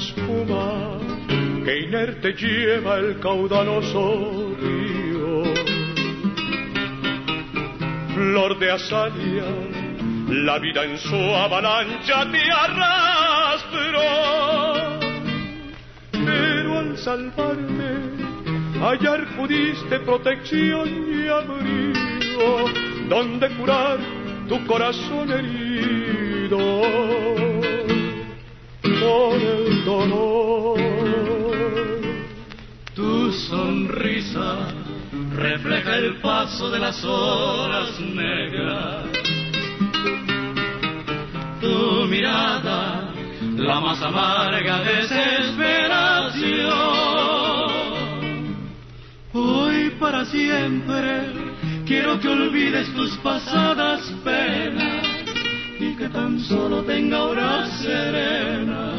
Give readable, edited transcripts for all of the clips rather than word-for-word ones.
espuma que inerte lleva el caudaloso río. Flor de azalea, la vida en su avalancha te arrastró, pero al salvarme hallar pudiste protección y abrigo donde curar tu corazón herido por el dolor. Tu sonrisa refleja el paso de las horas negras. Tu mirada, la más amarga desesperación. Hoy para siempre quiero que olvides tus pasadas penas y que tan solo tenga hora serena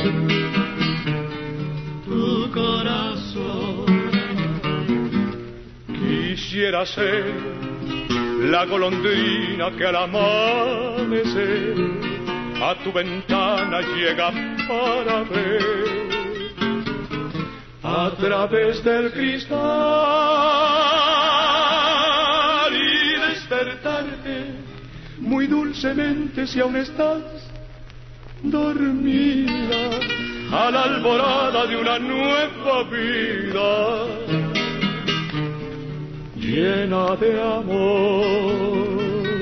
tu corazón. Quisiera ser la golondrina que al amanecer a tu ventana llega para ver a través del cristal y despertarte muy dulcemente si aún estás dormida a la alborada de una nueva vida llena de amor.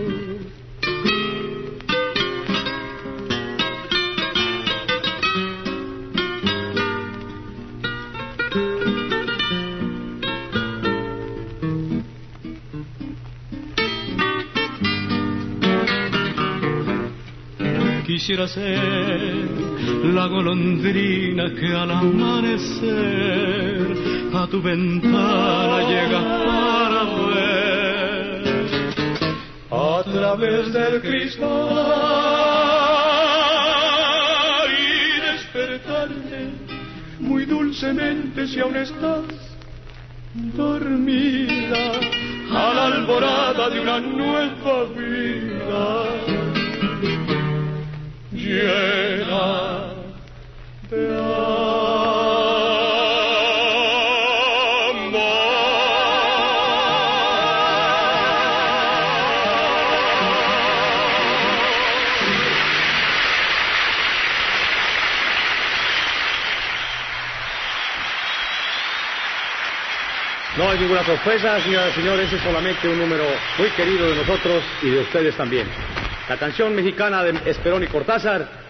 Quisiera ser la golondrina que al amanecer a tu ventana llega para ver a través del cristal y despertarte muy dulcemente si aún estás dormida a la alborada de una nueva vida llena de No hay ninguna sorpresa, señoras y señores, es solamente un número muy querido de nosotros y de ustedes también. La canción mexicana de Esperón y Cortázar